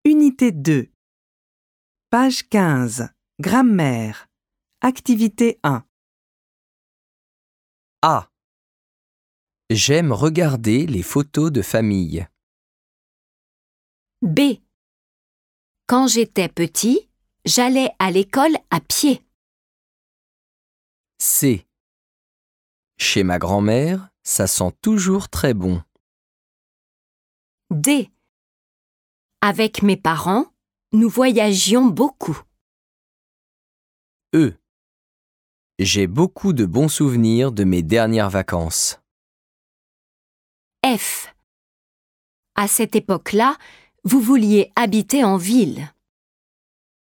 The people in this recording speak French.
Unité 2. Page 15. Grammaire. Activité 1. A. J'aime regarder les photos de famille. B. Quand j'étais petit, j'allais à l'école à pied. C. Chez ma grand-mère, ça sent toujours très bon. D. Avec mes parents, nous voyagions beaucoup. E. J'ai beaucoup de bons souvenirs de mes dernières vacances. F. À cette époque-là, vous vouliez habiter en ville.